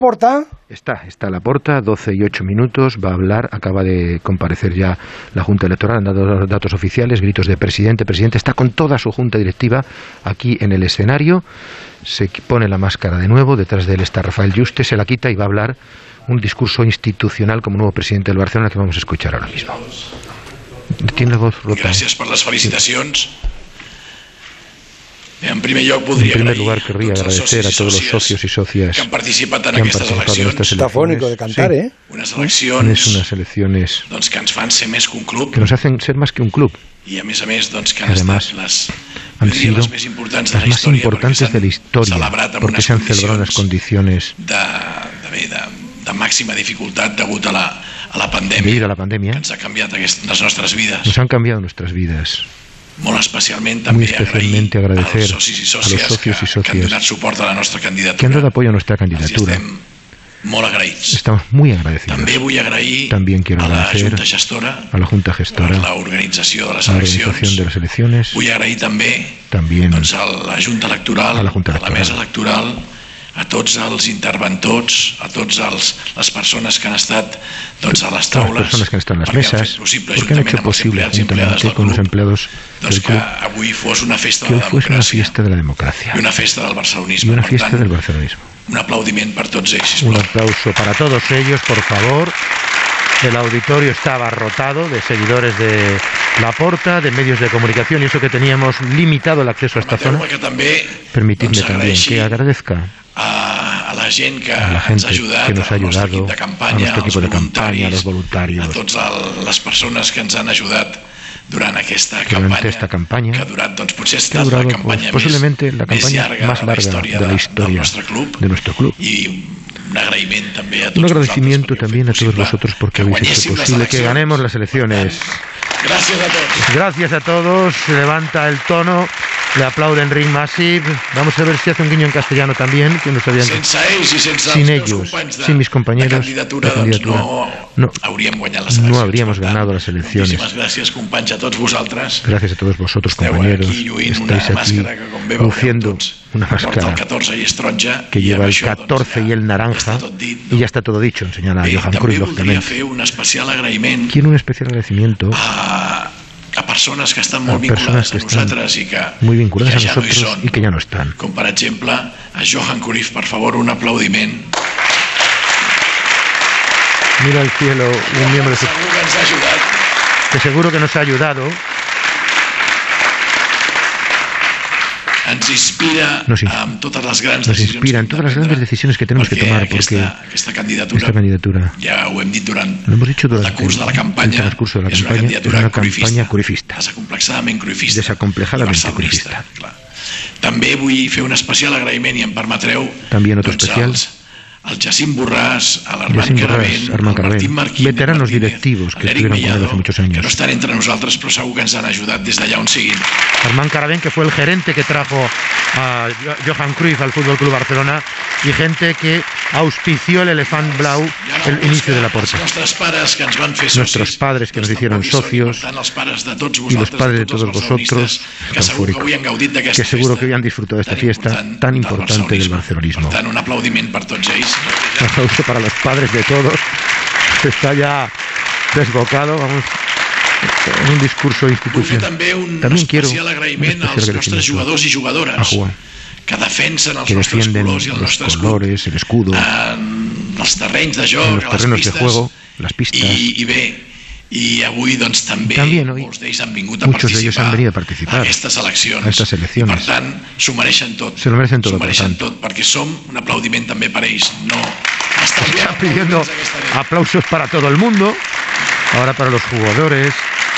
Porta. Está Laporta, 12 y 8 minutos, va a hablar, acaba de comparecer ya la Junta Electoral, han dado los datos oficiales, gritos de presidente, está con toda su Junta Directiva aquí en el escenario, se pone la máscara de nuevo, detrás de él está Rafael Yuste, se la quita y va a hablar un discurso institucional como nuevo presidente del Barcelona que vamos a escuchar ahora mismo. Tiene la voz rota. Gràcies per les felicitacions. En primer lugar, querría agradecer a todos los socios y socias que han participado en estas elecciones. Está fónico de cantar, sí. Unas elecciones que ens fan ser més que un club. Que nos hacen ser más que un club. Y a més, que además han sido las más importantes de la historia, porque se han celebrado en las condiciones de máxima dificultad degut a la pandemia, que ens ha cambiat les nostres vides. Nos han cambiado nuestras vidas. Muy especialmente agradecer a los socios y socias que han donat suport a la nostra candidatura. Que han dado apoyo a nuestra candidatura. Estamos muy agradecidos. También quiero agradecer a la Junta Gestora, a la organización de las elecciones. Vull agrair también a la Junta Electoral, a la Mesa Electoral, a tots els interventors, a totes les persones que han estat a les taules, las personas que han estado en las mesas, porque han hecho posible juntamente con los empleados del club que avui fos una festa de la democracia y una festa del barcelonismo. Un aplaudiment per tots ells. Un aplauso para todos ellos, por favor. El auditorio estaba abarrotado de seguidores de Laporta, de medios de comunicación, y eso que teníamos limitado el acceso a esta zona. Permitidme también que agradezca a la gent que nos ha ayudado, a nuestro equipo de campaña, a los voluntarios, a totes les persones que ens han ajudat durante esta campaña, que ha durat, potser ha estat la campanya posiblemente la campaña más larga de la historia de nuestro club. Y un agradecimiento también a todos vosotros porque habéis hecho posible que ganemos las elecciones. Gracias a todos. Se levanta el tono. Le aplauden Ring Massive. Vamos a ver si hace un guiño en castellano también, que no sabían. Sin ellos, sin mis compañeros, la candidatura no habríamos ganado las elecciones. Gracias a todos vosotros, compañeros. Estáis aquí luciendo una máscara que lleva el 14 y el naranja, y ya está todo dicho, señala Johan Cruyff, lógicamente. Quiero un especial agradecimiento a persones que estan molt vinculades a nosaltres i que ja no hi són, i que ja no estan. Com per exemple a Johan Cruyff, per favor, un aplaudiment. Mira al cielo un miembro de segur que ens ha ajudat. Que seguro que nos ha ayudado. Ens inspira en totes les grans decisiones que tenemos que tomar, porque esta candidatura, ja ho hem dit durant el curs de la campanya, és una candidatura cruyffista, desacomplexadament cruyffista. També vull fer un especial agraïment, i em permetreu, al Jacint Borràs, a l'Armand Caravent, al Martín Marquín, veteranos directivos que estuvieron con él hace muchos años. Que no están entre nosaltres, però segur que ens han ajudat des d'allà on siguin. Armand Caravent, que fue el gerente que trajo a Johan Cruyff al Fútbol Club Barcelona, y gente que auspició el Elefant Blau, el inicio de Laporta. Nuestros padres que nos hicieron socios, y los padres de todos vosotros, que seguro que hoy han disfrutado de esta fiesta tan importante del barcelonismo. Un aplaudiment per tots ells. Un aplauso para los padres de todos. Está ya desbocado, vamos, en un discurso institucional. También quiero un especial agraïment als nostres jugadors i jugadores que defensen els nostres colors i els nostres colores, el escudo, en els terrenys de joc, los terrenos de juego, las pistas. I bé, i avui doncs també molts d'ells han vingut a participar a aquestes eleccions, i per tant s'ho mereixen tot, perquè som un aplaudiment també per ells. Están pidiendo aplausos para todo el mundo, ahora para los jugadores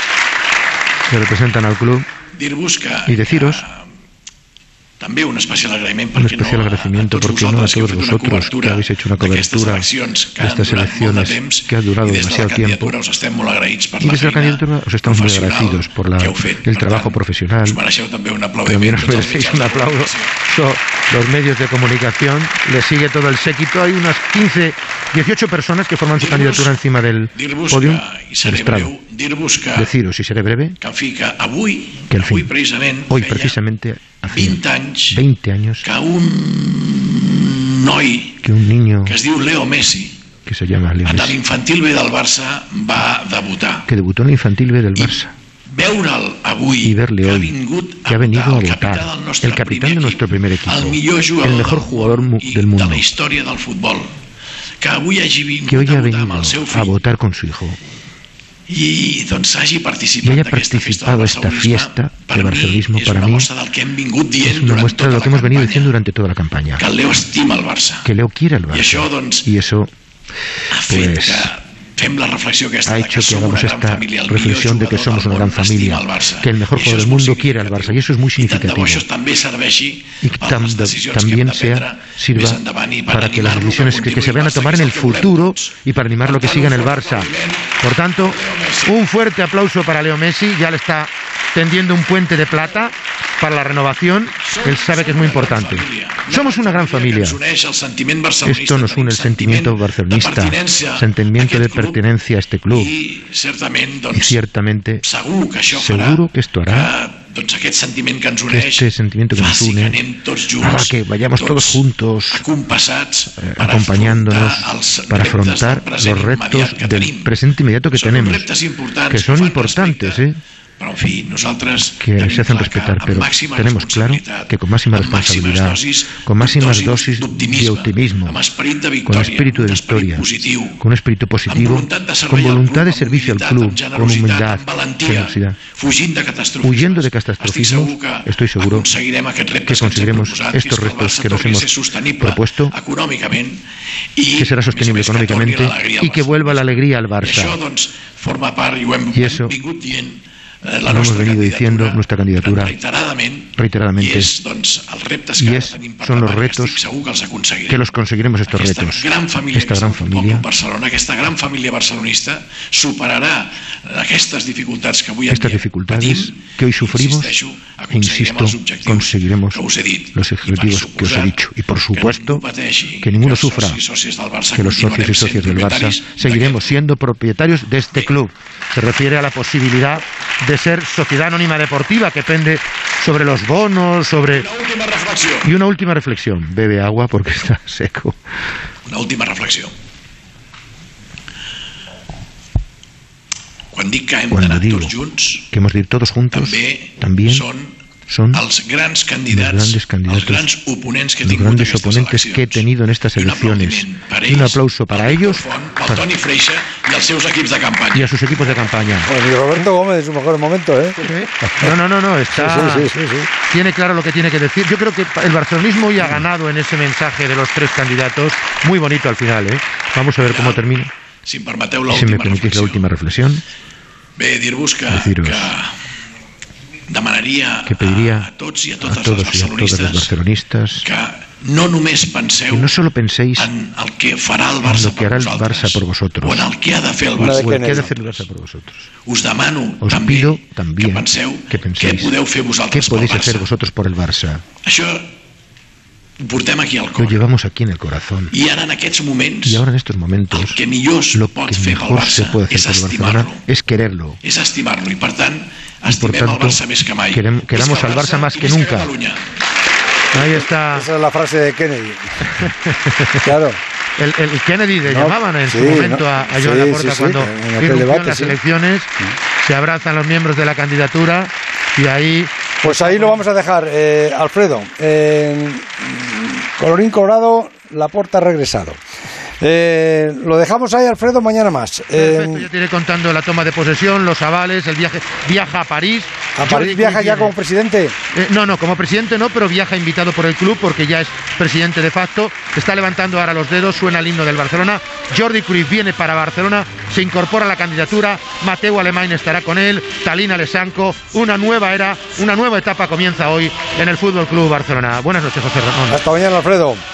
que representan al club, y deciros també un especial agradecimiento porque no a todos vosotros que habéis hecho una cobertura de estas elecciones que ha durado demasiado tiempo, y desde la candidatura os estamos muy agradecidos por el trabajo profesional. También os merecéis un aplauso. Los medios de comunicación, le sigue todo el séquito, hay unas 18 personas que forman su candidatura encima del podium del estrado. Deciros, y seré breve, que al fin, hoy precisamente, hace 20 años, que un noi que un niño que es diu Leo Messi, que se llama Leo en Messi, l'infantil B del Barça va debutar. Que debutó en l'infantil B del Barça. Veure'l avui, y verle hoy, que ha venido a votar, el capitán de nuestro primer equipo, el mejor jugador del mundo, de la història del futbol, que hoy ha venido a votar con su hijo y haya participado en esta fiesta del barcelonismo, para mí es una muestra de lo que hemos venido diciendo durante toda la campaña, que Leo estima el Barça, que Leo quiere el Barça, y eso pues ha hecho que hagamos esta reflexión de que somos una gran familia, que el mejor jugador del mundo quiere al Barça, y eso es muy significativo, y que también sirva para que las decisiones que se vayan a tomar en el futuro y para animar lo que siga en el Barça. Por tanto, un fuerte aplauso para Leo Messi. Ya le está tendiendo un puente de plata para la renovación. Él sabe que es muy importante. Somos una gran familia. Esto nos une, el sentimiento barcelonista, sentimiento de pertenencia a este club. Y ciertamente, seguro que esto hará que este sentimiento que nos une haga que vayamos todos juntos, acompañándonos para afrontar los retos del presente inmediato que tenemos, que son importantes, que se hacen respetar, pero tenemos claro que con máxima responsabilidad, con máximas dosis de optimismo, con espíritu de victoria, con un espíritu positivo, con voluntad de servicio al club, con humildad, generosidad, huyendo de catastrofismos, estoy seguro que conseguiremos estos retos que nos hemos propuesto, que será sostenible económicamente y que vuelva la alegría al Barça. Y eso lo hemos venido diciendo, nuestra candidatura reiteradamente, y son los retos que los conseguiremos, estos retos. Esta gran familia barcelonista superará estas dificultades que hoy sufrimos, insisto, conseguiremos los objetivos que os he dicho. Y por supuesto, que ninguno sufra, que los socios y socias del Barça seguiremos siendo propietarios de este club. Se refiere a la posibilidad de ser sociedad anónima deportiva, que pende sobre los bonos, Y una última reflexión. Bebe agua porque está seco. Una última reflexión. Cuando digo que hemos de ir todos juntos, también son los grandes candidatos, los grandes oponentes que he tenido en estas elecciones. Y un aplauso para ellos y a sus equipos de campaña. Pues Roberto Gómez es su mejor momento, ¿eh? No, está... Sí. Tiene claro lo que tiene que decir. Yo creo que el barcelonismo hoy ha ganado en ese mensaje de los tres candidatos. Muy bonito al final, ¿eh? Vamos a ver cómo termina. Si me permitís la última reflexión. Deciros que pediría a todos y a todas los barcelonistas que no solo penséis en lo que hará el Barça por vosotros, o el que ha de hacer el Barça por vosotros. Os pido también que penséis qué podéis hacer vosotros por el Barça. Lo llevamos aquí en el corazón. Y ahora en estos momentos lo que mejor se puede hacer por Barcelona es quererlo. Y por tanto, queramos al Barça más que nunca. Ahí está. Esa es la frase de Kennedy. Claro. El Kennedy le llamaban en su momento a Joan Laporta cuando irrumpió en las elecciones. Se abrazan los miembros de la candidatura y ahí... Pues ahí lo vamos a dejar, Alfredo. Colorín colorado, Laporta ha regresado. Lo dejamos ahí, Alfredo, mañana más. Perfecto, ya te iré contando la toma de posesión, los avales, el viaja a París. ¿A París viaja ya como presidente? No, como presidente no, pero viaja invitado por el club porque ya es presidente de facto. Está levantando ahora los dedos, suena el himno del Barcelona. Jordi Cruyff viene para Barcelona, se incorpora a la candidatura. Mateu Alemany estará con él, Talín Alessanco. Una nueva era, una nueva etapa comienza hoy en el Fútbol Club Barcelona. Buenas noches, José Ramón. Hasta mañana, Alfredo.